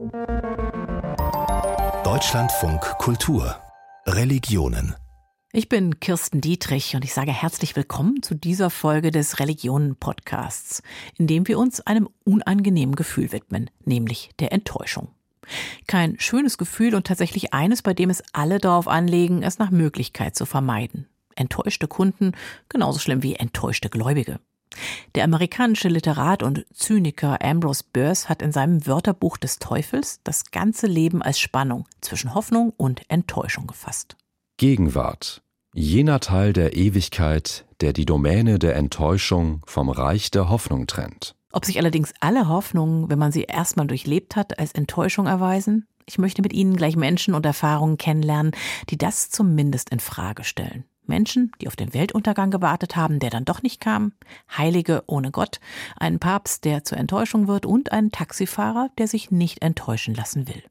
Deutschlandfunk Kultur Religionen. Ich bin Kirsten Dietrich und ich sage herzlich willkommen zu dieser Folge des Religionen-Podcasts, in dem wir uns einem unangenehmen Gefühl widmen, nämlich der Enttäuschung. Kein schönes Gefühl und tatsächlich eines, bei dem es alle darauf anlegen, es nach Möglichkeit zu vermeiden. Enttäuschte Kunden, genauso schlimm wie enttäuschte Gläubige. Der amerikanische Literat und Zyniker Ambrose Bierce hat in seinem Wörterbuch des Teufels das ganze Leben als Spannung zwischen Hoffnung und Enttäuschung gefasst. Gegenwart. Jener Teil der Ewigkeit, der die Domäne der Enttäuschung vom Reich der Hoffnung trennt. Ob sich allerdings alle Hoffnungen, wenn man sie erstmal durchlebt hat, als Enttäuschung erweisen? Ich möchte mit Ihnen gleich Menschen und Erfahrungen kennenlernen, die das zumindest in Frage stellen. Menschen, die auf den Weltuntergang gewartet haben, der dann doch nicht kam, Heilige ohne Gott, einen Papst, der zur Enttäuschung wird und einen Taxifahrer, der sich nicht enttäuschen lassen will.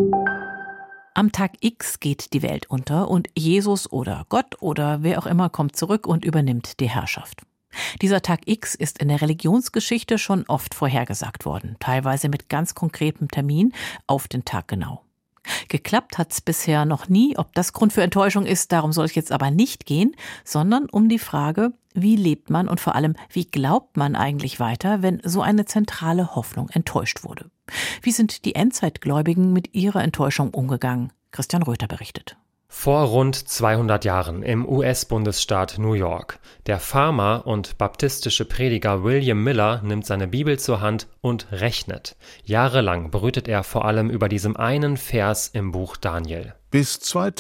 Am Tag X geht die Welt unter und Jesus oder Gott oder wer auch immer kommt zurück und übernimmt die Herrschaft. Dieser Tag X ist in der Religionsgeschichte schon oft vorhergesagt worden, teilweise mit ganz konkretem Termin auf den Tag genau. Geklappt hat's bisher noch nie. Ob das Grund für Enttäuschung ist, darum soll es jetzt aber nicht gehen, sondern um die Frage, wie lebt man und vor allem, wie glaubt man eigentlich weiter, wenn so eine zentrale Hoffnung enttäuscht wurde? Wie sind die Endzeitgläubigen mit ihrer Enttäuschung umgegangen? Christian Röther berichtet. Vor rund 200 Jahren im US-Bundesstaat New York. Der Farmer und baptistische Prediger William Miller nimmt seine Bibel zur Hand und rechnet. Jahrelang brütet er vor allem über diesem einen Vers im Buch Daniel. Bis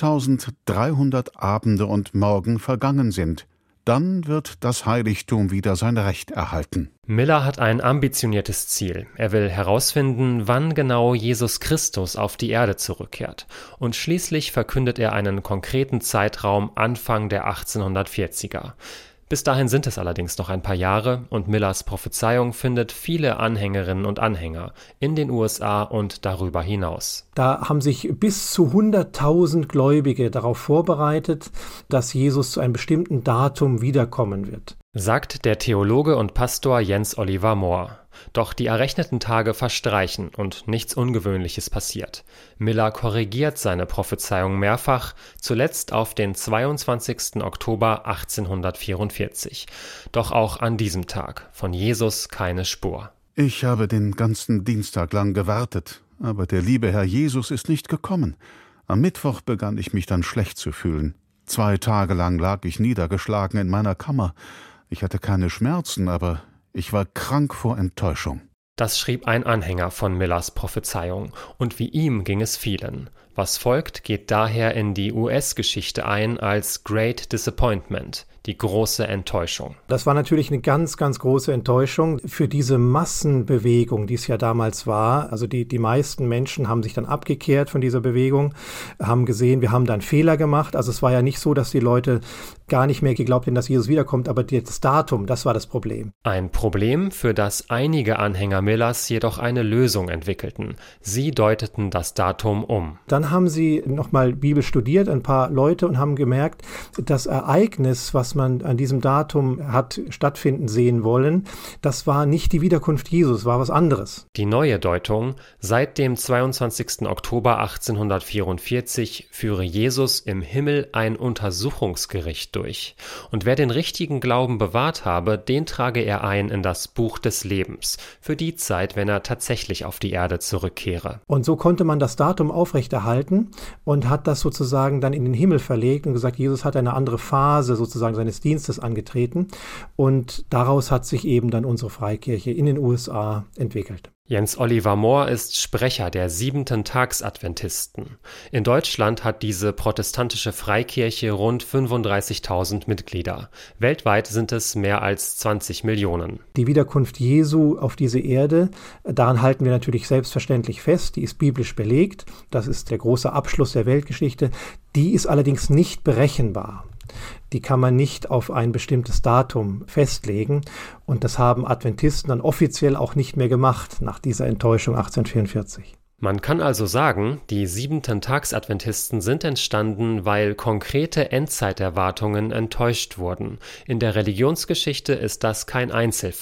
2300 Abende und Morgen vergangen sind, dann wird das Heiligtum wieder sein Recht erhalten. Miller hat ein ambitioniertes Ziel. Er will herausfinden, wann genau Jesus Christus auf die Erde zurückkehrt. Und schließlich verkündet er einen konkreten Zeitraum Anfang der 1840er. Bis dahin sind es allerdings noch ein paar Jahre und Millers Prophezeiung findet viele Anhängerinnen und Anhänger in den USA und darüber hinaus. Da haben sich bis zu 100.000 Gläubige darauf vorbereitet, dass Jesus zu einem bestimmten Datum wiederkommen wird. Sagt der Theologe und Pastor Jens Oliver Mohr. Doch die errechneten Tage verstreichen und nichts Ungewöhnliches passiert. Miller korrigiert seine Prophezeiung mehrfach, zuletzt auf den 22. Oktober 1844. Doch auch an diesem Tag von Jesus keine Spur. Ich habe den ganzen Dienstag lang gewartet, aber der liebe Herr Jesus ist nicht gekommen. Am Mittwoch begann ich mich dann schlecht zu fühlen. 2 Tage lang lag ich niedergeschlagen in meiner Kammer. Ich hatte keine Schmerzen, aber ich war krank vor Enttäuschung. Das schrieb ein Anhänger von Millers Prophezeiung. Und wie ihm ging es vielen. Was folgt, geht daher in die US-Geschichte ein als Great Disappointment, die große Enttäuschung. Das war natürlich eine ganz, ganz große Enttäuschung für diese Massenbewegung, die es ja damals war. Also die meisten Menschen haben sich dann abgekehrt von dieser Bewegung, haben gesehen, wir haben da einen Fehler gemacht. Also es war ja nicht so, dass die Leute gar nicht mehr geglaubt hätten, dass Jesus wiederkommt, aber das Datum, das war das Problem. Ein Problem, für das einige Anhänger Millers jedoch eine Lösung entwickelten. Sie deuteten das Datum um. Dann haben sie nochmal Bibel studiert, ein paar Leute, und haben gemerkt, das Ereignis, was man an diesem Datum hat stattfinden sehen wollen, das war nicht die Wiederkunft Jesus, war was anderes. Die neue Deutung: Seit dem 22. Oktober 1844 führe Jesus im Himmel ein Untersuchungsgericht durch. Und wer den richtigen Glauben bewahrt habe, den trage er ein in das Buch des Lebens, für die Zeit, wenn er tatsächlich auf die Erde zurückkehre. Und so konnte man das Datum aufrechterhalten und hat das sozusagen dann in den Himmel verlegt und gesagt, Jesus hat eine andere Phase sozusagen seines Dienstes angetreten, und daraus hat sich eben dann unsere Freikirche in den USA entwickelt. Jens Oliver Mohr ist Sprecher der 7-Tags-Adventisten. In Deutschland hat diese protestantische Freikirche rund 35.000 Mitglieder. Weltweit sind es mehr als 20 Millionen. Die Wiederkunft Jesu auf diese Erde, daran halten wir natürlich selbstverständlich fest. Die ist biblisch belegt. Das ist der große Abschluss der Weltgeschichte. Die ist allerdings nicht berechenbar. Die kann man nicht auf ein bestimmtes Datum festlegen. Und das haben Adventisten dann offiziell auch nicht mehr gemacht nach dieser Enttäuschung 1844. Man kann also sagen, die 7-Tags-Adventisten sind entstanden, weil konkrete Endzeiterwartungen enttäuscht wurden. In der Religionsgeschichte ist das kein Einzelfall.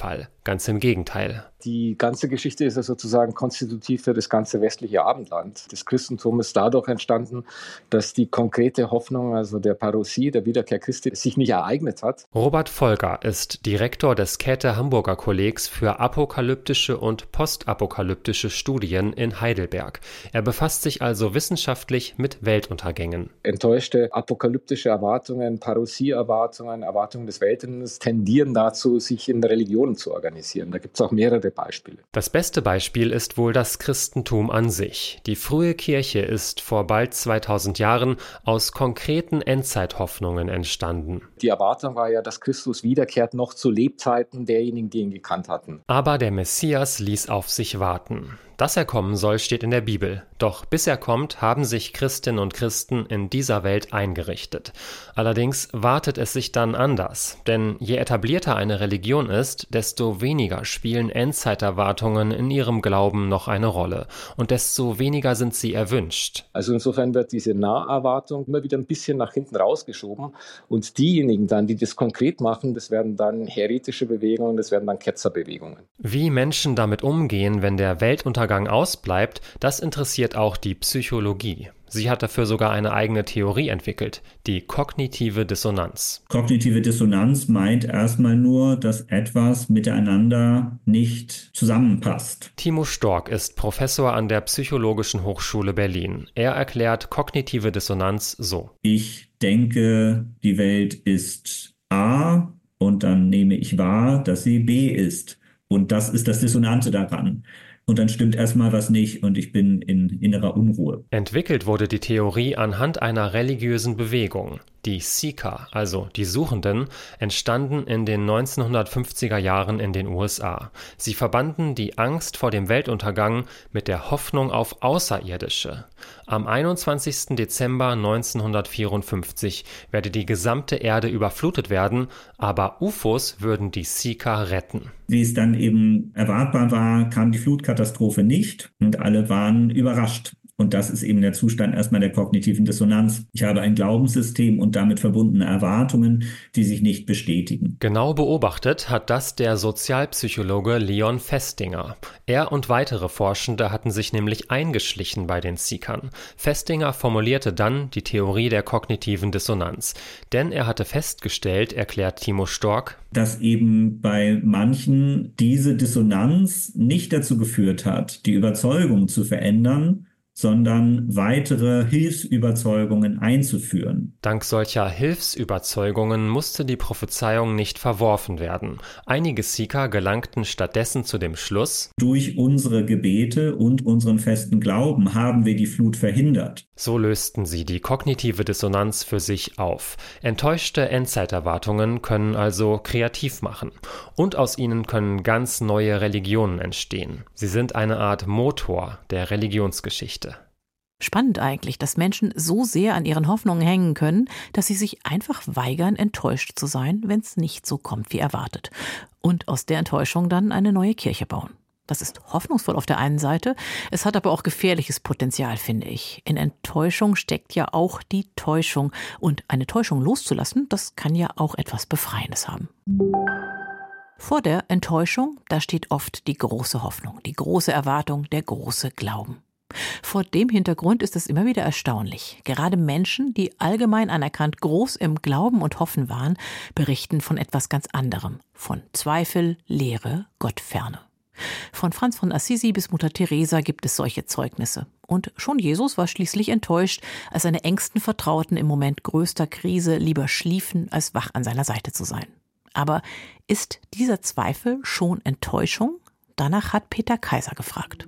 Ganz im Gegenteil. Die ganze Geschichte ist ja sozusagen konstitutiv für das ganze westliche Abendland. Das Christentum ist dadurch entstanden, dass die konkrete Hoffnung, also der Parousie, der Wiederkehr Christi, sich nicht ereignet hat. Robert Volger ist Direktor des Käthe-Hamburger Kollegs für apokalyptische und postapokalyptische Studien in Heidelberg. Er befasst sich also wissenschaftlich mit Weltuntergängen. Enttäuschte apokalyptische Erwartungen, Parousie-Erwartungen, Erwartungen des Weltendes tendieren dazu, sich in Religionen zu organisieren. Da gibt es auch mehrere Beispiele. Das beste Beispiel ist wohl das Christentum an sich. Die frühe Kirche ist vor bald 2000 Jahren aus konkreten Endzeithoffnungen entstanden. Die Erwartung war ja, dass Christus wiederkehrt noch zu Lebzeiten derjenigen, die ihn gekannt hatten. Aber der Messias ließ auf sich warten. Dass er kommen soll, steht in der Bibel. Doch bis er kommt, haben sich Christinnen und Christen in dieser Welt eingerichtet. Allerdings wartet es sich dann anders. Denn je etablierter eine Religion ist, desto weniger spielen Endzeiterwartungen in ihrem Glauben noch eine Rolle. Und desto weniger sind sie erwünscht. Also insofern wird diese Naherwartung immer wieder ein bisschen nach hinten rausgeschoben. Und diejenigen dann, die das konkret machen, das werden dann heretische Bewegungen, das werden dann Ketzerbewegungen. Wie Menschen damit umgehen, wenn der Weltuntergang ausbleibt, das interessiert auch die Psychologie. Sie hat dafür sogar eine eigene Theorie entwickelt, die kognitive Dissonanz. Kognitive Dissonanz meint erstmal nur, dass etwas miteinander nicht zusammenpasst. Timo Stork ist Professor an der Psychologischen Hochschule Berlin. Er erklärt kognitive Dissonanz so. Ich denke, die Welt ist A und dann nehme ich wahr, dass sie B ist. Und das ist das Dissonante daran. Und dann stimmt erstmal was nicht und ich bin in innerer Unruhe. Entwickelt wurde die Theorie anhand einer religiösen Bewegung. Die Seeker, also die Suchenden, entstanden in den 1950er Jahren in den USA. Sie verbanden die Angst vor dem Weltuntergang mit der Hoffnung auf Außerirdische. Am 21. Dezember 1954 werde die gesamte Erde überflutet werden, aber UFOs würden die Seeker retten. Wie es dann eben erwartbar war, kam die Flutkatastrophe nicht und alle waren überrascht. Und das ist eben der Zustand erstmal der kognitiven Dissonanz. Ich habe ein Glaubenssystem und damit verbundene Erwartungen, die sich nicht bestätigen. Genau beobachtet hat das der Sozialpsychologe Leon Festinger. Er und weitere Forschende hatten sich nämlich eingeschlichen bei den Seekern. Festinger formulierte dann die Theorie der kognitiven Dissonanz. Denn er hatte festgestellt, erklärt Timo Stork, dass eben bei manchen diese Dissonanz nicht dazu geführt hat, die Überzeugung zu verändern, sondern weitere Hilfsüberzeugungen einzuführen. Dank solcher Hilfsüberzeugungen musste die Prophezeiung nicht verworfen werden. Einige Seeker gelangten stattdessen zu dem Schluss: Durch unsere Gebete und unseren festen Glauben haben wir die Flut verhindert. So lösten sie die kognitive Dissonanz für sich auf. Enttäuschte Endzeiterwartungen können also kreativ machen. Und aus ihnen können ganz neue Religionen entstehen. Sie sind eine Art Motor der Religionsgeschichte. Spannend eigentlich, dass Menschen so sehr an ihren Hoffnungen hängen können, dass sie sich einfach weigern, enttäuscht zu sein, wenn es nicht so kommt wie erwartet. Und aus der Enttäuschung dann eine neue Kirche bauen. Das ist hoffnungsvoll auf der einen Seite, es hat aber auch gefährliches Potenzial, finde ich. In Enttäuschung steckt ja auch die Täuschung. Und eine Täuschung loszulassen, das kann ja auch etwas Befreiendes haben. Vor der Enttäuschung, da steht oft die große Hoffnung, die große Erwartung, der große Glauben. Vor dem Hintergrund ist es immer wieder erstaunlich. Gerade Menschen, die allgemein anerkannt groß im Glauben und Hoffen waren, berichten von etwas ganz anderem. Von Zweifel, Leere, Gottferne. Von Franz von Assisi bis Mutter Teresa gibt es solche Zeugnisse. Und schon Jesus war schließlich enttäuscht, als seine engsten Vertrauten im Moment größter Krise lieber schliefen, als wach an seiner Seite zu sein. Aber ist dieser Zweifel schon Enttäuschung? Danach hat Peter Kaiser gefragt.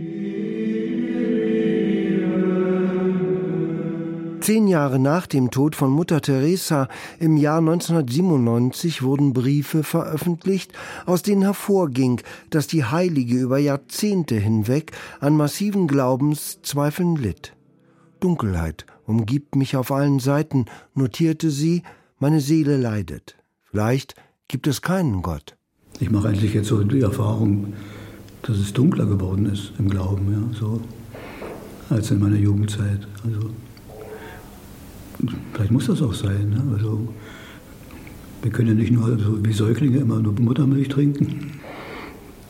10 Jahre nach dem Tod von Mutter Teresa im Jahr 1997 wurden Briefe veröffentlicht, aus denen hervorging, dass die Heilige über Jahrzehnte hinweg an massiven Glaubenszweifeln litt. Dunkelheit umgibt mich auf allen Seiten, notierte sie, meine Seele leidet. Vielleicht gibt es keinen Gott. Ich mache eigentlich jetzt so die Erfahrung, dass es dunkler geworden ist im Glauben, ja, so als in meiner Jugendzeit. Also vielleicht muss das auch sein. Ne? Also, wir können ja nicht nur so wie Säuglinge immer nur Muttermilch trinken.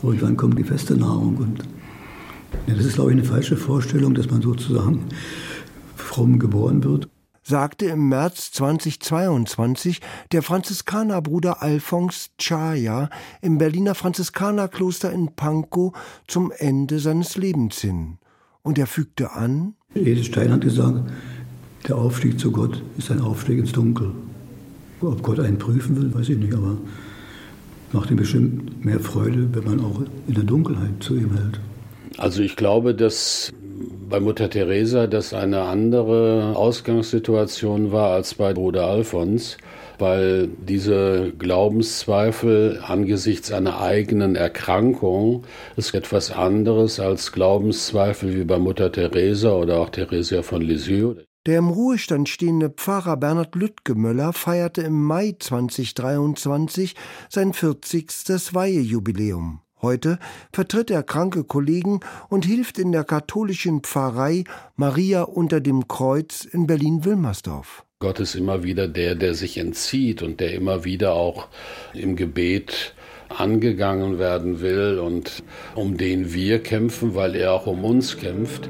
Irgendwann kommt die feste Nahrung. Und ja, das ist, glaube ich, eine falsche Vorstellung, dass man sozusagen fromm geboren wird. Sagte im März 2022 der Franziskanerbruder Alphons Chaya im Berliner Franziskanerkloster in Pankow zum Ende seines Lebens hin. Und er fügte an: Edith Stein hat gesagt, der Aufstieg zu Gott ist ein Aufstieg ins Dunkel. Ob Gott einen prüfen will, weiß ich nicht, aber macht ihm bestimmt mehr Freude, wenn man auch in der Dunkelheit zu ihm hält. Also ich glaube, dass bei Mutter Teresa das eine andere Ausgangssituation war als bei Bruder Alphons, weil diese Glaubenszweifel angesichts einer eigenen Erkrankung ist etwas anderes als Glaubenszweifel wie bei Mutter Teresa oder auch Theresia von Lisieux. Der im Ruhestand stehende Pfarrer Bernhard Lüttgemöller feierte im Mai 2023 sein 40. Weihejubiläum. Heute vertritt er kranke Kollegen und hilft in der katholischen Pfarrei Maria unter dem Kreuz in Berlin-Wilmersdorf. Gott ist immer wieder der sich entzieht und der immer wieder auch im Gebet angegangen werden will und um den wir kämpfen, weil er auch um uns kämpft.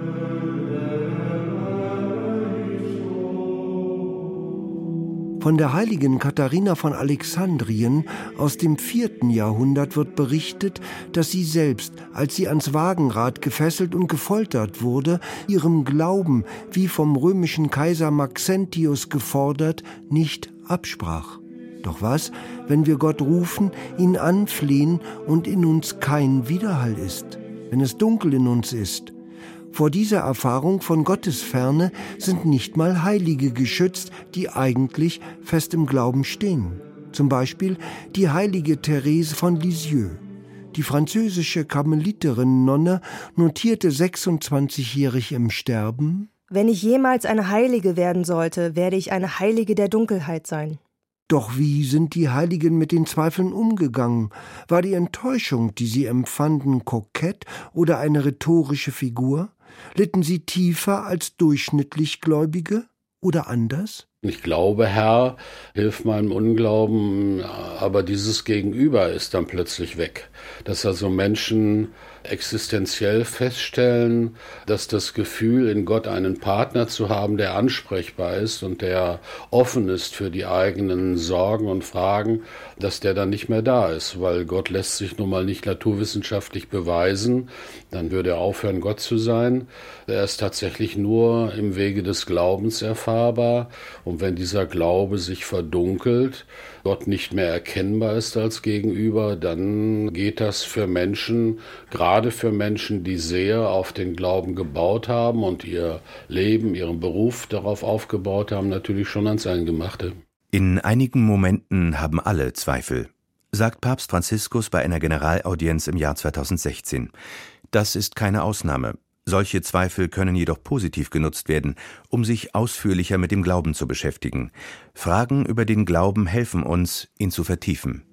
Von der heiligen Katharina von Alexandrien aus dem 4. Jahrhundert wird berichtet, dass sie selbst, als sie ans Wagenrad gefesselt und gefoltert wurde, ihrem Glauben, wie vom römischen Kaiser Maxentius gefordert, nicht absprach. Doch was, wenn wir Gott rufen, ihn anflehen und in uns kein Widerhall ist, wenn es dunkel in uns ist? Vor dieser Erfahrung von Gottes Ferne sind nicht mal Heilige geschützt, die eigentlich fest im Glauben stehen. Zum Beispiel die heilige Therese von Lisieux. Die französische Karmeliterin-Nonne notierte 26-jährig im Sterben: Wenn ich jemals eine Heilige werden sollte, werde ich eine Heilige der Dunkelheit sein. Doch wie sind die Heiligen mit den Zweifeln umgegangen? War die Enttäuschung, die sie empfanden, kokett oder eine rhetorische Figur? Litten sie tiefer als durchschnittlich Gläubige oder anders? Ich glaube, Herr, hilf meinem Unglauben, aber dieses Gegenüber ist dann plötzlich weg. Dass also Menschen existenziell feststellen, dass das Gefühl, in Gott einen Partner zu haben, der ansprechbar ist und der offen ist für die eigenen Sorgen und Fragen, dass der dann nicht mehr da ist, weil Gott lässt sich nun mal nicht naturwissenschaftlich beweisen, dann würde er aufhören, Gott zu sein. Er ist tatsächlich nur im Wege des Glaubens erfahrbar, und wenn dieser Glaube sich verdunkelt, Gott nicht mehr erkennbar ist als Gegenüber, dann geht das für Menschen, gerade für Menschen, die sehr auf den Glauben gebaut haben und ihr Leben, ihren Beruf darauf aufgebaut haben, natürlich schon ans Eingemachte. In einigen Momenten haben alle Zweifel, sagt Papst Franziskus bei einer Generalaudienz im Jahr 2016. Das ist keine Ausnahme. Solche Zweifel können jedoch positiv genutzt werden, um sich ausführlicher mit dem Glauben zu beschäftigen. Fragen über den Glauben helfen uns, ihn zu vertiefen.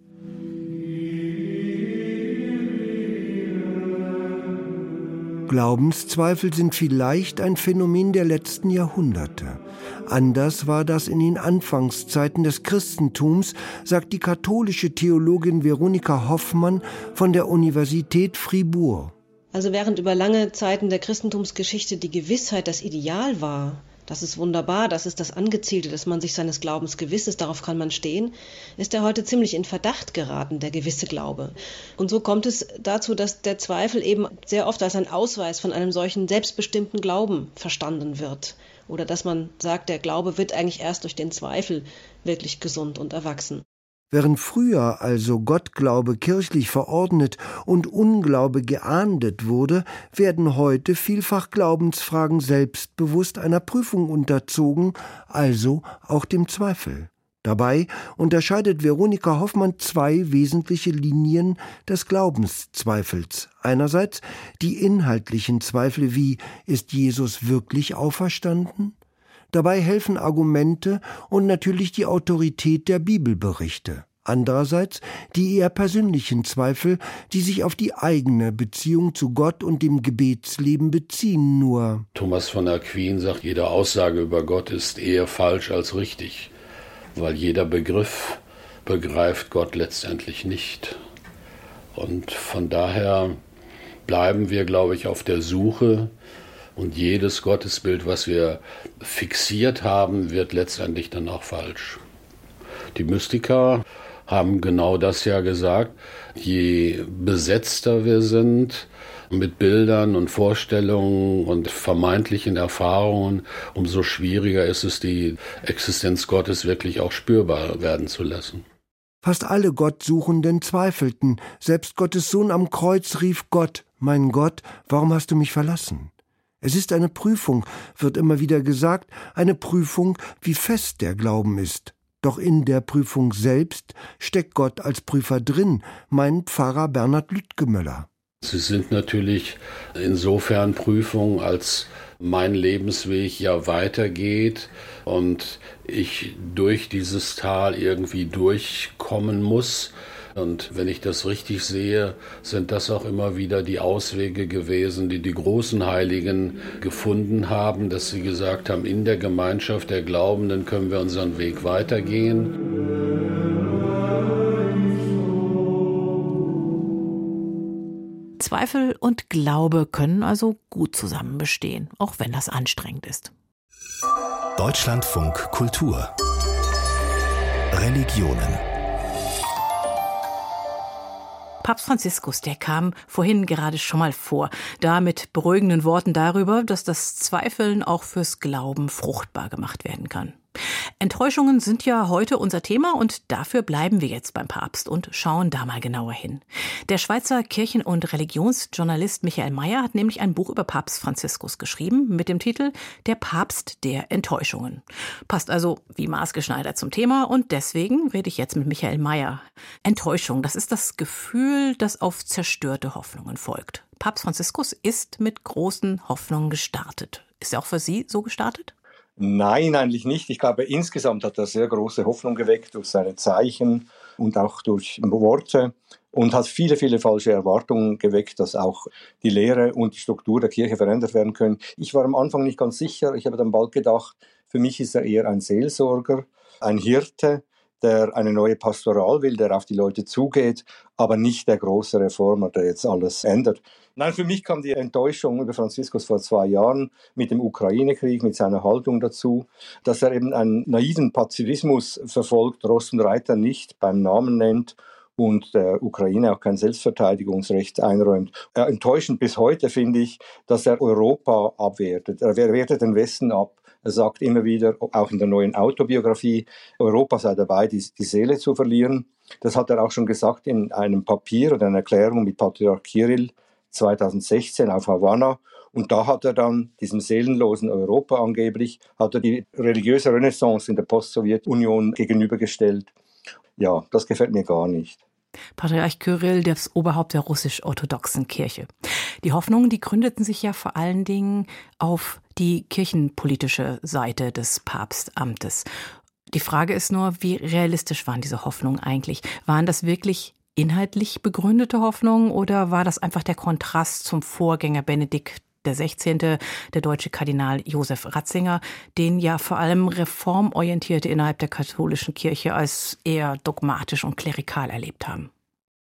Glaubenszweifel sind vielleicht ein Phänomen der letzten Jahrhunderte. Anders war das in den Anfangszeiten des Christentums, sagt die katholische Theologin Veronika Hoffmann von der Universität Fribourg. Also während über lange Zeiten der Christentumsgeschichte die Gewissheit das Ideal war, das ist wunderbar, das ist das Angezielte, dass man sich seines Glaubens gewiss ist, darauf kann man stehen, ist er heute ziemlich in Verdacht geraten, der gewisse Glaube. Und so kommt es dazu, dass der Zweifel eben sehr oft als ein Ausweis von einem solchen selbstbestimmten Glauben verstanden wird. Oder dass man sagt, der Glaube wird eigentlich erst durch den Zweifel wirklich gesund und erwachsen. Während früher also Gottglaube kirchlich verordnet und Unglaube geahndet wurde, werden heute vielfach Glaubensfragen selbstbewusst einer Prüfung unterzogen, also auch dem Zweifel. Dabei unterscheidet Veronika Hoffmann zwei wesentliche Linien des Glaubenszweifels. Einerseits die inhaltlichen Zweifel wie: Ist Jesus wirklich auferstanden? Dabei helfen Argumente und natürlich die Autorität der Bibelberichte. Andererseits die eher persönlichen Zweifel, die sich auf die eigene Beziehung zu Gott und dem Gebetsleben beziehen. Nur Thomas von Aquin sagt, jede Aussage über Gott ist eher falsch als richtig, weil jeder Begriff begreift Gott letztendlich nicht. Und von daher bleiben wir, glaube ich, auf der Suche. Und jedes Gottesbild, was wir fixiert haben, wird letztendlich dann auch falsch. Die Mystiker haben genau das ja gesagt. Je besetzter wir sind mit Bildern und Vorstellungen und vermeintlichen Erfahrungen, umso schwieriger ist es, die Existenz Gottes wirklich auch spürbar werden zu lassen. Fast alle Gottsuchenden zweifelten. Selbst Gottes Sohn am Kreuz rief Gott, mein Gott, warum hast du mich verlassen? Es ist eine Prüfung, wird immer wieder gesagt, eine Prüfung, wie fest der Glauben ist. Doch in der Prüfung selbst steckt Gott als Prüfer drin, meint Pfarrer Bernhard Lütgemöller. Sie sind natürlich insofern Prüfungen, als mein Lebensweg ja weitergeht und ich durch dieses Tal irgendwie durchkommen muss. Und wenn ich das richtig sehe, sind das auch immer wieder die Auswege gewesen, die die großen Heiligen gefunden haben, dass sie gesagt haben, in der Gemeinschaft der Glaubenden können wir unseren Weg weitergehen. Zweifel und Glaube können also gut zusammen bestehen, auch wenn das anstrengend ist. Deutschlandfunk Kultur Religionen. Papst Franziskus, der kam vorhin gerade schon mal vor, da mit beruhigenden Worten darüber, dass das Zweifeln auch fürs Glauben fruchtbar gemacht werden kann. Enttäuschungen sind ja heute unser Thema und dafür bleiben wir jetzt beim Papst und schauen da mal genauer hin. Der Schweizer Kirchen- und Religionsjournalist Michael Mayer hat nämlich ein Buch über Papst Franziskus geschrieben mit dem Titel »Der Papst der Enttäuschungen«. Passt also wie maßgeschneidert zum Thema und deswegen rede ich jetzt mit Michael Mayer. Enttäuschung, das ist das Gefühl, das auf zerstörte Hoffnungen folgt. Papst Franziskus ist mit großen Hoffnungen gestartet. Ist er auch für Sie so gestartet? Nein, eigentlich nicht. Ich glaube, insgesamt hat er sehr große Hoffnung geweckt durch seine Zeichen und auch durch Worte und hat viele, viele falsche Erwartungen geweckt, dass auch die Lehre und die Struktur der Kirche verändert werden können. Ich war am Anfang nicht ganz sicher. Ich habe dann bald gedacht, für mich ist er eher ein Seelsorger, ein Hirte, der eine neue Pastoral will, der auf die Leute zugeht, aber nicht der große Reformer, der jetzt alles ändert. Nein, für mich kam die Enttäuschung über Franziskus vor 2 Jahren mit dem Ukraine-Krieg, mit seiner Haltung dazu, dass er eben einen naiven Pazifismus verfolgt, Ross und Reiter nicht beim Namen nennt und der Ukraine auch kein Selbstverteidigungsrecht einräumt. Enttäuschend bis heute finde ich, dass er Europa abwertet. Er wertet den Westen ab. Er sagt immer wieder, auch in der neuen Autobiografie, Europa sei dabei, die Seele zu verlieren. Das hat er auch schon gesagt in einem Papier oder einer Erklärung mit Patriarch Kirill 2016 auf Havanna. Und da hat er dann diesem seelenlosen Europa angeblich, hat er die religiöse Renaissance in der Post-Sowjetunion gegenübergestellt. Ja, das gefällt mir gar nicht. Patriarch Kyrill, das Oberhaupt der russisch-orthodoxen Kirche. Die Hoffnungen, die gründeten sich ja vor allen Dingen auf die kirchenpolitische Seite des Papstamtes. Die Frage ist nur, wie realistisch waren diese Hoffnungen eigentlich? Waren das wirklich inhaltlich begründete Hoffnungen oder war das einfach der Kontrast zum Vorgänger Benedikt XVI., der deutsche Kardinal Josef Ratzinger, den ja vor allem Reformorientierte innerhalb der katholischen Kirche als eher dogmatisch und klerikal erlebt haben?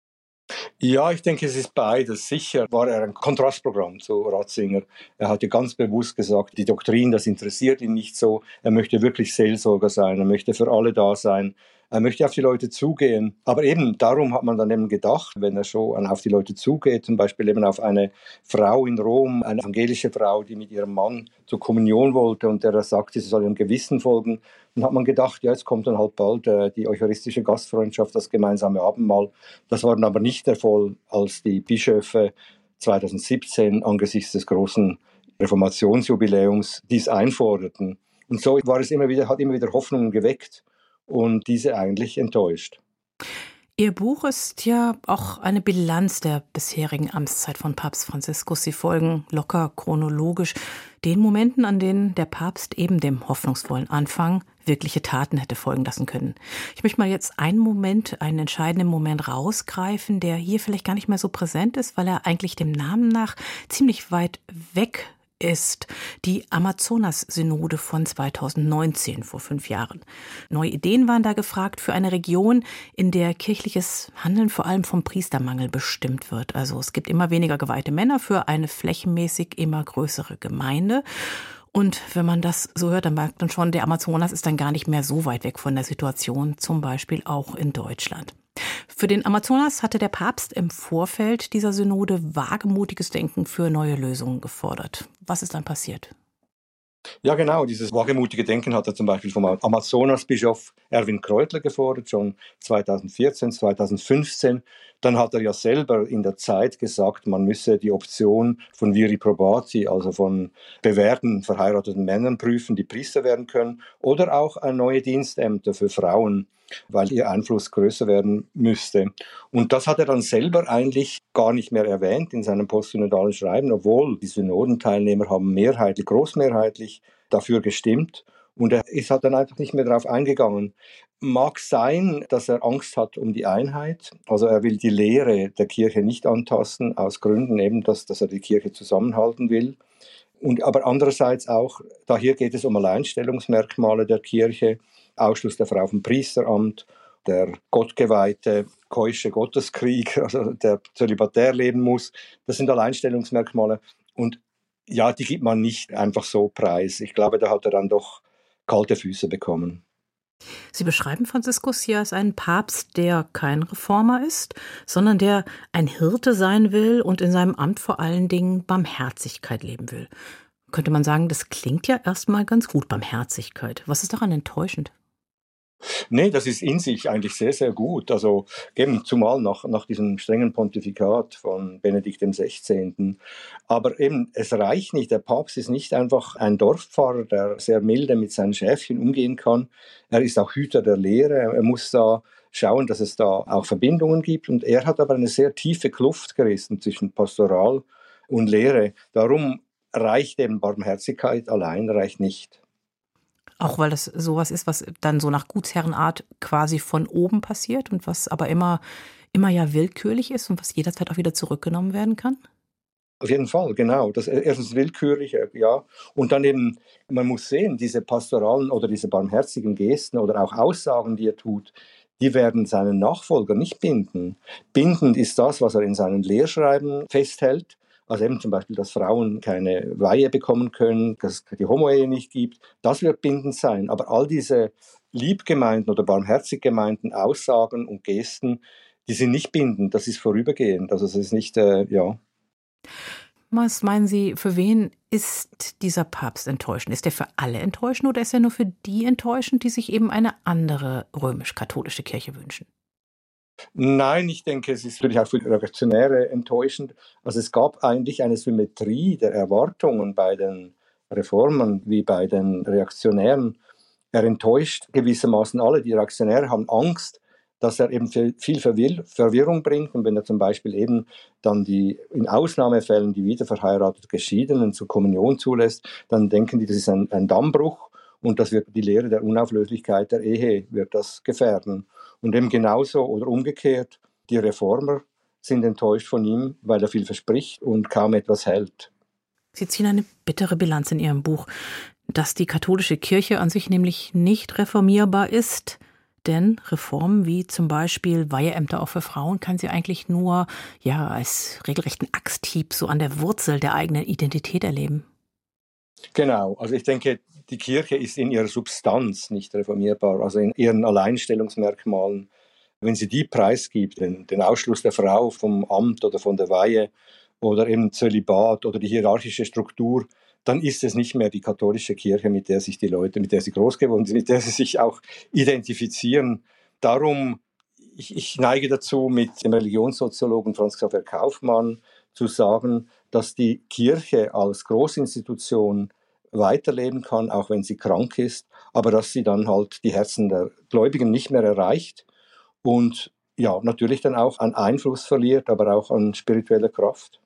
Ja, ich denke, es ist beides. Sicher war er ein Kontrastprogramm zu Ratzinger. Er hat ja ganz bewusst gesagt, die Doktrin, das interessiert ihn nicht so. Er möchte wirklich Seelsorger sein, er möchte für alle da sein. Er möchte auf die Leute zugehen. Aber eben darum hat man dann eben gedacht, wenn er schon auf die Leute zugeht, zum Beispiel eben auf eine Frau in Rom, eine evangelische Frau, die mit ihrem Mann zur Kommunion wollte und der sagte, sie soll ihrem Gewissen folgen, dann hat man gedacht, ja, jetzt kommt dann halt bald die eucharistische Gastfreundschaft, das gemeinsame Abendmahl. Das war dann aber nicht der Fall, als die Bischöfe 2017 angesichts des großen Reformationsjubiläums dies einforderten. Und so war es hat immer wieder Hoffnungen geweckt. Und diese eigentlich enttäuscht. Ihr Buch ist ja auch eine Bilanz der bisherigen Amtszeit von Papst Franziskus. Sie folgen locker chronologisch den Momenten, an denen der Papst eben dem hoffnungsvollen Anfang wirkliche Taten hätte folgen lassen können. Ich möchte mal jetzt einen entscheidenden Moment rausgreifen, der hier vielleicht gar nicht mehr so präsent ist, weil er eigentlich dem Namen nach ziemlich weit weg ist die Amazonas-Synode von 2019, vor 5 Jahren. Neue Ideen waren da gefragt für eine Region, in der kirchliches Handeln vor allem vom Priestermangel bestimmt wird. Also es gibt immer weniger geweihte Männer für eine flächenmäßig immer größere Gemeinde. Und wenn man das so hört, dann merkt man schon, der Amazonas ist dann gar nicht mehr so weit weg von der Situation, zum Beispiel auch in Deutschland. Für den Amazonas hatte der Papst im Vorfeld dieser Synode wagemutiges Denken für neue Lösungen gefordert. Was ist dann passiert? Ja, genau, dieses wagemutige Denken hat er zum Beispiel vom Amazonasbischof Erwin Kreutler gefordert, schon 2014, 2015. Dann hat er ja selber in der Zeit gesagt, man müsse die Option von viri probati, also von bewährten verheirateten Männern prüfen, die Priester werden können, oder auch neue Dienstämter für Frauen, weil ihr Einfluss größer werden müsste. Und das hat er dann selber eigentlich gar nicht mehr erwähnt in seinem postsynodalen Schreiben, obwohl die Synodenteilnehmer haben großmehrheitlich dafür gestimmt. Und er ist halt dann einfach nicht mehr darauf eingegangen. Mag sein, dass er Angst hat um die Einheit. Also er will die Lehre der Kirche nicht antasten, aus Gründen eben, dass er die Kirche zusammenhalten will. Aber andererseits auch, hier geht es um Alleinstellungsmerkmale der Kirche, Ausschluss der Frau vom Priesteramt, der gottgeweihte, keusche Gotteskrieger, also der zölibatär leben muss. Das sind Alleinstellungsmerkmale und ja, die gibt man nicht einfach so preis. Ich glaube, da hat er dann doch kalte Füße bekommen. Sie beschreiben Franziskus hier als einen Papst, der kein Reformer ist, sondern der ein Hirte sein will und in seinem Amt vor allen Dingen Barmherzigkeit leben will. Könnte man sagen, das klingt ja erstmal ganz gut, Barmherzigkeit. Was ist daran enttäuschend? Nee, das ist in sich eigentlich sehr, sehr gut. Also eben zumal nach diesem strengen Pontifikat von Benedikt XVI. Aber eben, es reicht nicht. Der Papst ist nicht einfach ein Dorfpfarrer, der sehr milde mit seinen Schäfchen umgehen kann. Er ist auch Hüter der Lehre. Er muss da schauen, dass es da auch Verbindungen gibt. Und er hat aber eine sehr tiefe Kluft gerissen zwischen Pastoral und Lehre. Darum reicht eben Barmherzigkeit allein, reicht nicht. Auch weil das sowas ist, was dann so nach Gutsherrenart quasi von oben passiert und was aber immer ja willkürlich ist und was jederzeit auch wieder zurückgenommen werden kann? Auf jeden Fall, genau. Das erstens willkürlich, ja. Und dann eben, man muss sehen, diese pastoralen oder diese barmherzigen Gesten oder auch Aussagen, die er tut, die werden seinen Nachfolger nicht binden. Bindend ist das, was er in seinen Lehrschreiben festhält. Also eben zum Beispiel, dass Frauen keine Weihe bekommen können, dass es die Homo-Ehe nicht gibt. Das wird bindend sein. Aber all diese liebgemeinten oder barmherzig gemeinten Aussagen und Gesten, die sind nicht bindend. Das ist vorübergehend. Also es ist nicht, ja. Was meinen Sie, für wen ist dieser Papst enttäuschend? Ist er für alle enttäuschend oder ist er nur für die enttäuschend, die sich eben eine andere römisch-katholische Kirche wünschen? Nein, ich denke, es ist natürlich auch für die Reaktionäre enttäuschend. Also es gab eigentlich eine Symmetrie der Erwartungen bei den Reformern wie bei den Reaktionären. Er enttäuscht gewissermaßen alle. Die Reaktionäre haben Angst, dass er eben viel Verwirrung bringt. Und wenn er zum Beispiel eben dann in Ausnahmefällen die wiederverheirateten Geschiedenen zur Kommunion zulässt, dann denken die, das ist ein Dammbruch und das wird die Lehre der Unauflöslichkeit der Ehe wird das gefährden. Und eben genauso oder umgekehrt, die Reformer sind enttäuscht von ihm, weil er viel verspricht und kaum etwas hält. Sie ziehen eine bittere Bilanz in Ihrem Buch, dass die katholische Kirche an sich nämlich nicht reformierbar ist, denn Reformen wie zum Beispiel Weiheämter auch für Frauen kann sie eigentlich nur als regelrechten Axthieb so an der Wurzel der eigenen Identität erleben. Genau, also ich denke, die Kirche ist in ihrer Substanz nicht reformierbar, also in ihren Alleinstellungsmerkmalen. Wenn sie die preisgibt, den Ausschluss der Frau vom Amt oder von der Weihe oder eben Zölibat oder die hierarchische Struktur, dann ist es nicht mehr die katholische Kirche, mit der sich die Leute, mit der sie groß geworden sind, mit der sie sich auch identifizieren. Darum, ich neige dazu, mit dem Religionssoziologen Franz Xaver Kaufmann zu sagen, dass die Kirche als Großinstitution weiterleben kann, auch wenn sie krank ist, aber dass sie dann halt die Herzen der Gläubigen nicht mehr erreicht und ja, natürlich dann auch an Einfluss verliert, aber auch an spiritueller Kraft.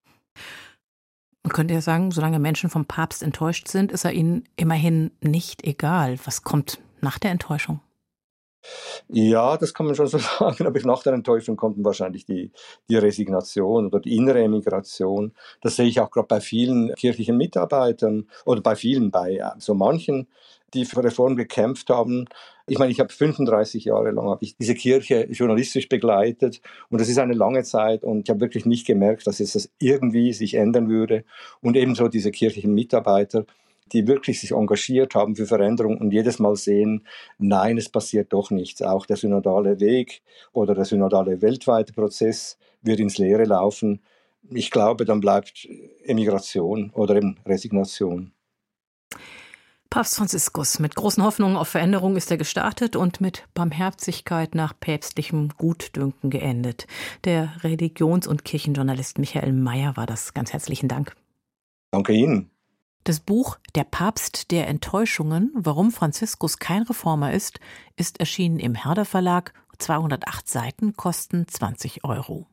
Man könnte ja sagen, solange Menschen vom Papst enttäuscht sind, ist er ihnen immerhin nicht egal. Was kommt nach der Enttäuschung? Ja, das kann man schon so sagen, aber nach der Enttäuschung kommt wahrscheinlich die Resignation oder die innere Emigration. Das sehe ich auch gerade bei vielen kirchlichen Mitarbeitern oder bei so manchen, die für Reform gekämpft haben. Ich meine, ich habe 35 Jahre lang habe ich diese Kirche journalistisch begleitet und das ist eine lange Zeit und ich habe wirklich nicht gemerkt, dass das irgendwie sich ändern würde. Und ebenso diese kirchlichen Mitarbeiter, die wirklich sich engagiert haben für Veränderung und jedes Mal sehen, nein, es passiert doch nichts. Auch der synodale Weg oder der synodale weltweite Prozess wird ins Leere laufen. Ich glaube, dann bleibt Emigration oder eben Resignation. Papst Franziskus, mit großen Hoffnungen auf Veränderung ist er gestartet und mit Barmherzigkeit nach päpstlichem Gutdünken geendet. Der Religions- und Kirchenjournalist Michael Mayer war das. Ganz herzlichen Dank. Danke Ihnen. Das Buch »Der Papst der Enttäuschungen. Warum Franziskus kein Reformer ist« ist erschienen im Herder Verlag. 208 Seiten kosten 20 €.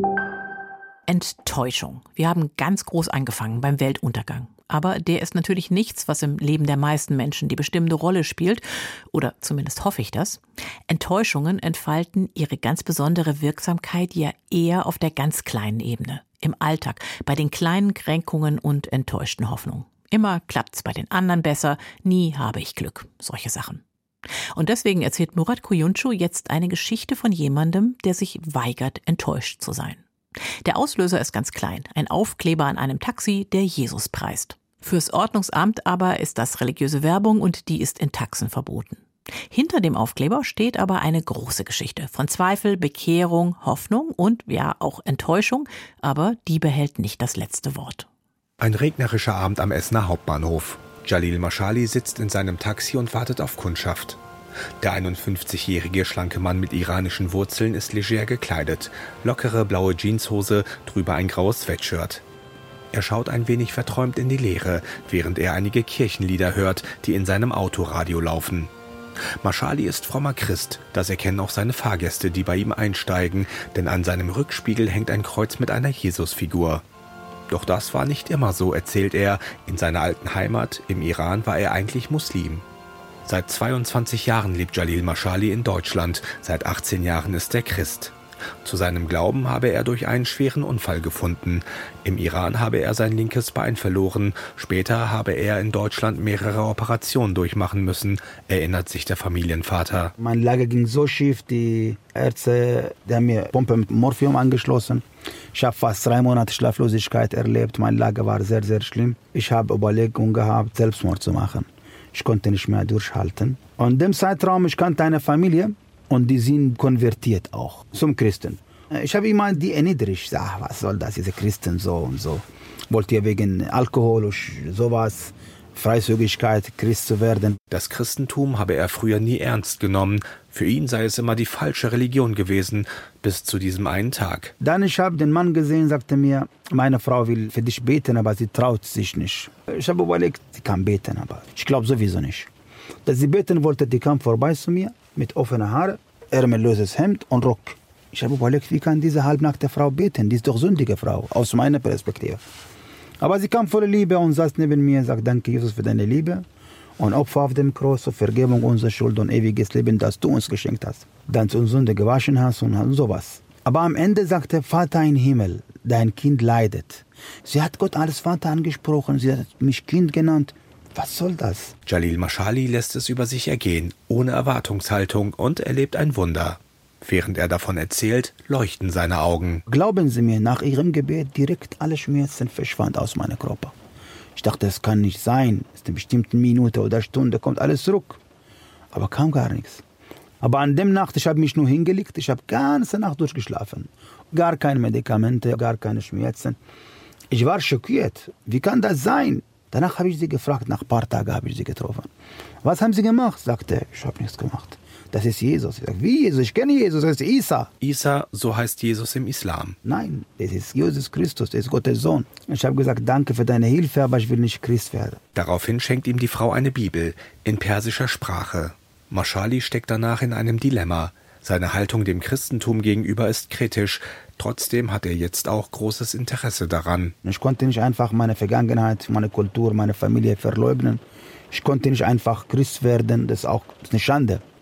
Enttäuschung. Wir haben ganz groß angefangen beim Weltuntergang. Aber der ist natürlich nichts, was im Leben der meisten Menschen die bestimmende Rolle spielt. Oder zumindest hoffe ich das. Enttäuschungen entfalten ihre ganz besondere Wirksamkeit ja eher auf der ganz kleinen Ebene. Im Alltag, bei den kleinen Kränkungen und enttäuschten Hoffnungen. Immer klappt's bei den anderen besser, nie habe ich Glück. Solche Sachen. Und deswegen erzählt Murat Kuyuncu jetzt eine Geschichte von jemandem, der sich weigert, enttäuscht zu sein. Der Auslöser ist ganz klein, ein Aufkleber an einem Taxi, der Jesus preist. Fürs Ordnungsamt aber ist das religiöse Werbung und die ist in Taxen verboten. Hinter dem Aufkleber steht aber eine große Geschichte von Zweifel, Bekehrung, Hoffnung und ja auch Enttäuschung, aber die behält nicht das letzte Wort. Ein regnerischer Abend am Essener Hauptbahnhof. Jalil Mashali sitzt in seinem Taxi und wartet auf Kundschaft. Der 51-jährige schlanke Mann mit iranischen Wurzeln ist leger gekleidet. Lockere blaue Jeanshose, drüber ein graues Sweatshirt. Er schaut ein wenig verträumt in die Leere, während er einige Kirchenlieder hört, die in seinem Autoradio laufen. Mashali ist frommer Christ, das erkennen auch seine Fahrgäste, die bei ihm einsteigen, denn an seinem Rückspiegel hängt ein Kreuz mit einer Jesusfigur. Doch das war nicht immer so, erzählt er. In seiner alten Heimat, im Iran, war er eigentlich Muslim. Seit 22 Jahren lebt Jalil Mashali in Deutschland. Seit 18 Jahren ist er Christ. Zu seinem Glauben habe er durch einen schweren Unfall gefunden. Im Iran habe er sein linkes Bein verloren. Später habe er in Deutschland mehrere Operationen durchmachen müssen, erinnert sich der Familienvater. Meine Lage ging so schief, die Ärzte, die haben mir Pumpe mit Morphium angeschlossen. Ich habe fast 3 Monate Schlaflosigkeit erlebt. Meine Lage war sehr, sehr schlimm. Ich habe Überlegungen gehabt, Selbstmord zu machen. Ich konnte nicht mehr durchhalten. Und in dem Zeitraum, ich kannte eine Familie und die sind konvertiert auch zum Christen. Ich habe immer die erniedrigt. Ich sage, was soll das, diese Christen so und so. Wollt ihr wegen Alkohol und sowas, Freizügigkeit, Christ zu werden? Das Christentum habe er früher nie ernst genommen. Für ihn sei es immer die falsche Religion gewesen, bis zu diesem einen Tag. Dann ich habe den Mann gesehen, sagte mir, meine Frau will für dich beten, aber sie traut sich nicht. Ich habe überlegt, sie kann beten, aber ich glaube sowieso nicht. Dass sie beten wollte, die kam vorbei zu mir mit offenen Haaren, ärmelloses Hemd und Rock. Ich habe überlegt, wie kann diese halbnackte Frau beten? Die ist doch sündige Frau, aus meiner Perspektive. Aber sie kam voller Liebe und saß neben mir und sagte, danke Jesus für deine Liebe und Opfer auf dem Kreuz zur Vergebung unserer Schuld und ewiges Leben, das du uns geschenkt hast. Dann zu uns Sünde gewaschen hast und sowas. Aber am Ende sagte Vater im Himmel, dein Kind leidet. Sie hat Gott als Vater angesprochen, sie hat mich Kind genannt. Was soll das? Jalil Mashali lässt es über sich ergehen, ohne Erwartungshaltung und erlebt ein Wunder. Während er davon erzählt, leuchten seine Augen. Glauben Sie mir, nach Ihrem Gebet direkt alle Schmerzen verschwanden aus meinem Körper. Ich dachte, das kann nicht sein. In einer bestimmten Minute oder Stunde kommt alles zurück. Aber kam gar nichts. Aber an dem Nacht, ich habe mich nur hingelegt, ich habe ganze Nacht durchgeschlafen. Gar keine Medikamente, gar keine Schmerzen. Ich war schockiert. Wie kann das sein? Danach habe ich sie gefragt, nach ein paar Tagen habe ich sie getroffen. Was haben Sie gemacht? Sagte er, ich habe nichts gemacht. Das ist Jesus. Ich sage, wie Jesus? Ich kenne Jesus, das ist Isa. Isa, so heißt Jesus im Islam. Nein, das ist Jesus Christus, das ist Gottes Sohn. Ich habe gesagt, danke für deine Hilfe, aber ich will nicht Christ werden. Daraufhin schenkt ihm die Frau eine Bibel in persischer Sprache. Mashali steckt danach in einem Dilemma. Seine Haltung dem Christentum gegenüber ist kritisch. Trotzdem hat er jetzt auch großes Interesse daran. Ich konnte nicht einfach meine Vergangenheit, meine Kultur, meine Familie verleugnen. Ich konnte nicht einfach Christ werden, das ist auch eine Schande.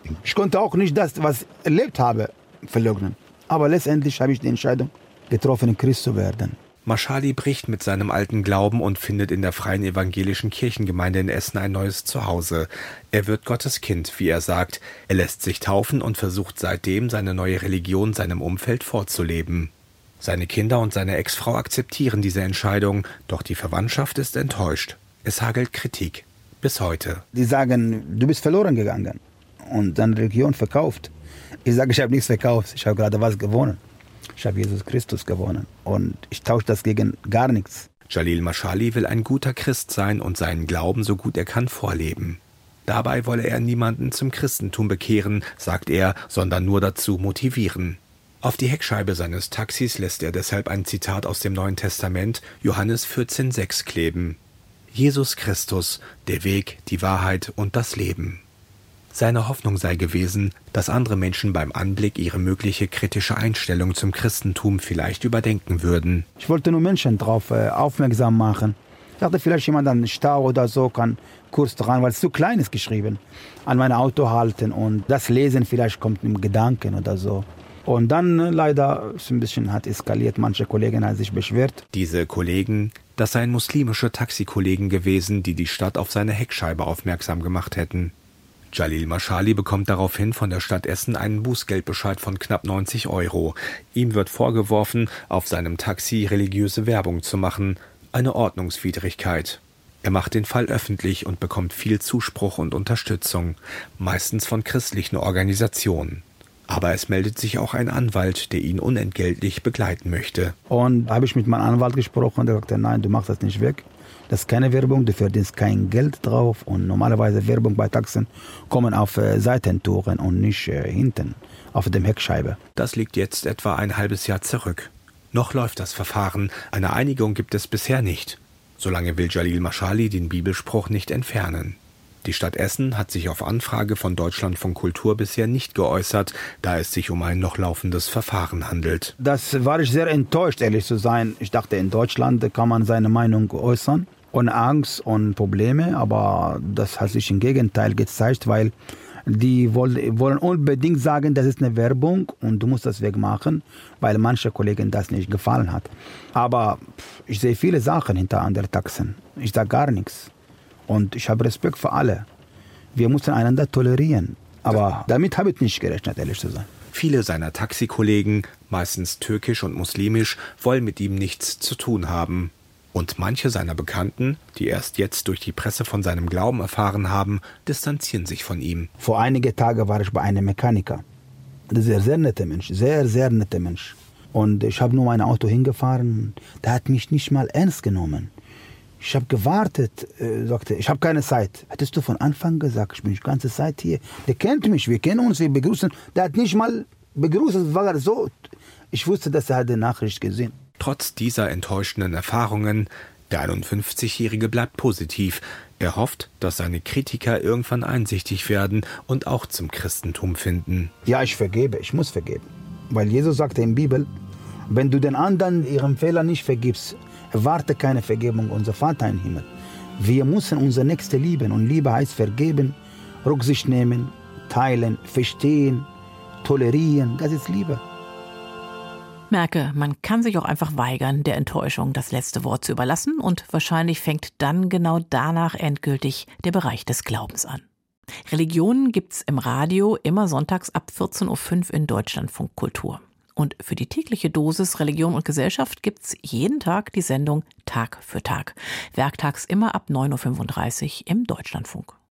Ich konnte auch nicht das, was ich erlebt habe, verleugnen. Aber letztendlich habe ich die Entscheidung getroffen, Christ zu werden. Mashali bricht mit seinem alten Glauben und findet in der Freien Evangelischen Kirchengemeinde in Essen ein neues Zuhause. Er wird Gottes Kind, wie er sagt. Er lässt sich taufen und versucht seitdem, seine neue Religion seinem Umfeld vorzuleben. Seine Kinder und seine Ex-Frau akzeptieren diese Entscheidung, doch die Verwandtschaft ist enttäuscht. Es hagelt Kritik. Bis heute. Die sagen, du bist verloren gegangen und deine Religion verkauft. Ich sage, ich habe nichts verkauft, ich habe gerade was gewonnen. Ich habe Jesus Christus gewonnen und ich tausche das gegen gar nichts. Jalil Mashali will ein guter Christ sein und seinen Glauben so gut er kann vorleben. Dabei wolle er niemanden zum Christentum bekehren, sagt er, sondern nur dazu motivieren. Auf die Heckscheibe seines Taxis lässt er deshalb ein Zitat aus dem Neuen Testament, Johannes 14,6 kleben. Jesus Christus, der Weg, die Wahrheit und das Leben. Seine Hoffnung sei gewesen, dass andere Menschen beim Anblick ihre mögliche kritische Einstellung zum Christentum vielleicht überdenken würden. Ich wollte nur Menschen darauf aufmerksam machen. Ich dachte, vielleicht jemand an den Stau oder so kann kurz dran, weil es zu klein ist geschrieben, an mein Auto halten und das Lesen vielleicht kommt im Gedanken oder so. Und dann leider ist ein bisschen hat eskaliert, manche Kollegen haben sich beschwert. Diese Kollegen, das seien muslimische Taxikollegen gewesen, die die Stadt auf seine Heckscheibe aufmerksam gemacht hätten. Jalil Mashali bekommt daraufhin von der Stadt Essen einen Bußgeldbescheid von knapp 90 €. Ihm wird vorgeworfen, auf seinem Taxi religiöse Werbung zu machen, eine Ordnungswidrigkeit. Er macht den Fall öffentlich und bekommt viel Zuspruch und Unterstützung, meistens von christlichen Organisationen. Aber es meldet sich auch ein Anwalt, der ihn unentgeltlich begleiten möchte. Und habe ich mit meinem Anwalt gesprochen und er sagte, nein, du machst das nicht weg. Das ist keine Werbung, du verdienst kein Geld drauf. Und normalerweise Werbung bei Taxen kommen auf Seitentoren und nicht hinten auf dem Heckscheibe. Das liegt jetzt etwa ein halbes Jahr zurück. Noch läuft das Verfahren. Eine Einigung gibt es bisher nicht. Solange will Jalil Mashali den Bibelspruch nicht entfernen. Die Stadt Essen hat sich auf Anfrage von Deutschlandfunk Kultur bisher nicht geäußert, da es sich um ein noch laufendes Verfahren handelt. Das war ich sehr enttäuscht, ehrlich zu sein. Ich dachte, in Deutschland kann man seine Meinung äußern, ohne Angst und Probleme. Aber das hat sich im Gegenteil gezeigt, weil die wollen unbedingt sagen, das ist eine Werbung und du musst das wegmachen, weil manche Kollegen das nicht gefallen hat. Aber ich sehe viele Sachen hinter anderen Taxen. Ich sage gar nichts. Und ich habe Respekt für alle. Wir müssen einander tolerieren. Aber damit habe ich nicht gerechnet, ehrlich zu sein. Viele seiner Taxikollegen, meistens türkisch und muslimisch, wollen mit ihm nichts zu tun haben. Und manche seiner Bekannten, die erst jetzt durch die Presse von seinem Glauben erfahren haben, distanzieren sich von ihm. Vor einigen Tagen war ich bei einem Mechaniker. Das ist ein sehr netter Mensch, sehr, sehr netter Mensch. Und ich habe nur mein Auto hingefahren. Der hat mich nicht mal ernst genommen. Ich habe gewartet, sagte, ich habe keine Zeit. Hättest du von Anfang gesagt, ich bin die ganze Zeit hier. Der kennt mich, wir kennen uns, wir begrüßen. Der hat nicht mal begrüßt, es war so. Ich wusste, dass er die Nachricht gesehen. Trotz dieser enttäuschenden Erfahrungen, der 51-Jährige bleibt positiv. Er hofft, dass seine Kritiker irgendwann einsichtig werden und auch zum Christentum finden. Ja, ich vergebe, ich muss vergeben. Weil Jesus sagte in der Bibel, wenn du den anderen ihren Fehler nicht vergibst, erwarte keine Vergebung, unser Vater im Himmel. Wir müssen unsere Nächste lieben und Liebe heißt vergeben, Rücksicht nehmen, teilen, verstehen, tolerieren, das ist Liebe. Merke, man kann sich auch einfach weigern, der Enttäuschung das letzte Wort zu überlassen und wahrscheinlich fängt dann genau danach endgültig der Bereich des Glaubens an. Religionen gibt's im Radio immer sonntags ab 14:05 Uhr in Deutschlandfunk Kultur. Und für die tägliche Dosis Religion und Gesellschaft gibt's jeden Tag die Sendung Tag für Tag. Werktags immer ab 9:35 Uhr im Deutschlandfunk.